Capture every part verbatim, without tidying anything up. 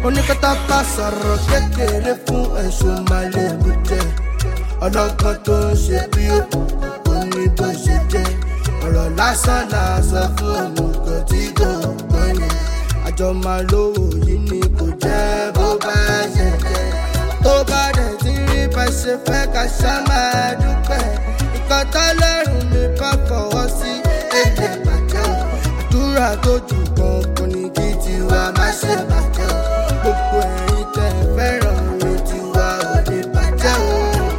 oníkátàkà sọ̀rọ̀ kékeré fún ẹ̀sùn màlẹ́bù jẹ́ ọlọ́gbọ́n tó ń ṣe bí ó ní bó ṣe jẹ́ ọ̀rọ̀ lásán làásọ fún òmùgọ̀ tí kò gbọ́n yẹn àjọ máa lówó yìí ni kò jẹ́ bó bá ṣe jẹ́ tó bá dẹ̀ ti rí bá ṣe fẹ́ ká ṣá máa dúpẹ́ nǹkan tọ́lọ́run mi bá fọwọ́ sí èdè bàjẹ́ o àdúrà tó jù gan kò ní kí tiwa má ṣe bàjẹ́ o gbogbo ẹ̀yin tẹ́ fẹ́ràn mi tiwa ò ní bàjẹ́ o.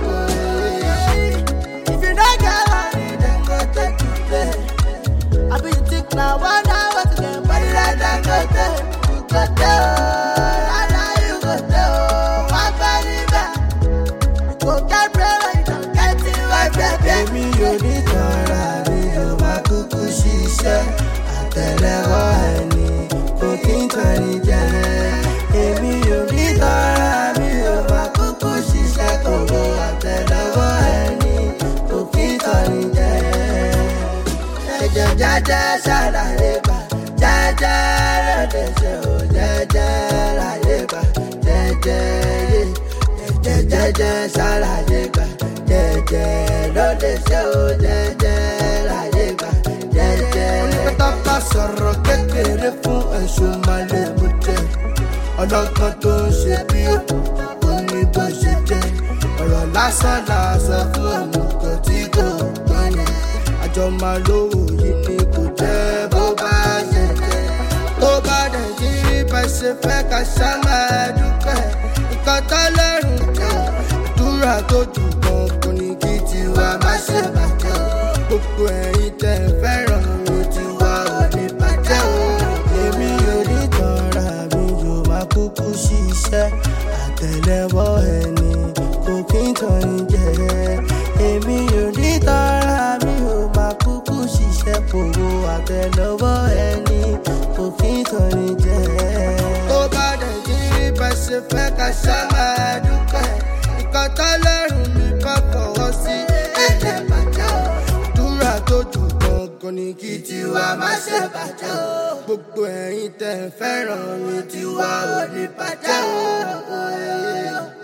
If you don't get money, then go take you play. I be you think now, one hour to get money like that go take, you go take oh, I know you go take oh, one penny back. You go get bread when you don't get it, why baby? Èmi ò ní tọ́ra mi ò máa kúkú ṣiṣẹ́ àtẹ́lẹwọ́ ẹni kò kí n tọ́ni jẹ. Èmi ò ní tọ́ra mi ò máa kúkú ṣiṣẹ́ kò wọ àtẹ́lẹwọ́ ẹni kò kí n tọ́ni jẹ. Ẹ̀jẹ̀ jẹ́jẹ́ ṣàlàyé gbà jẹ́jẹ́ lóde ṣe ò jẹ́jẹ́ láyé gbà jẹ́jẹ́ yé jẹ́jẹ́ jẹ́jẹ́ ṣàlàyé gbà jẹ́jẹ́ lóde ṣe ò jẹ́jẹ́ láyé gbà jẹ́jẹ́. Oníkátàkà sọ̀rọ̀ kékeré fún ẹ̀sùn màlẹ́bù jẹ́ ọlọ́gbọ́n tó ń ṣe bí ó ní bó ṣe jẹ́ ọ̀rọ̀ lásán làásọ fún òmùgọ̀ tí kò gbọ́n yẹn àjọ máa lówó yìí ni kò jẹ́ bó bá ṣe jẹ́ tó bá dẹ̀ ti rí bá ṣe fẹ́ ká ṣá máa dúpẹ́ nǹkan tọ́lọ́run jẹ́ àdúrà tó jù gan kò ní kí tiwa má ṣe bàjẹ́ o gbogbo ẹ̀yin tẹ́ fẹ́ràn mi tiwa ò ní bàjẹ́ o. Èmi ò ní tọ́ra mi yóò máa kúkú ṣiṣẹ́ àtẹ́lẹwọ́ ẹni kò kí n tọ́ni jẹ. Èmi ò ní tọ́ra mi yóò máa kúkú ṣiṣẹ́ kòwò àtẹ́lẹwọ́ ẹni kò kí n tọ́ni jẹ. Tó bá dẹ̀ ti rí bá ṣe fẹ́ ká ṣá máa dúpẹ́ nǹkan tọ́lọ́run mi bá fọwọ́ sí èdè bàjẹ́ o àdúrà tó jù gan kò ní kí tiwa má ṣe bàjẹ́ o gbogbo ẹ̀yin tẹ́ fẹ́ràn mi tiwa ò ní bàjẹ́ o.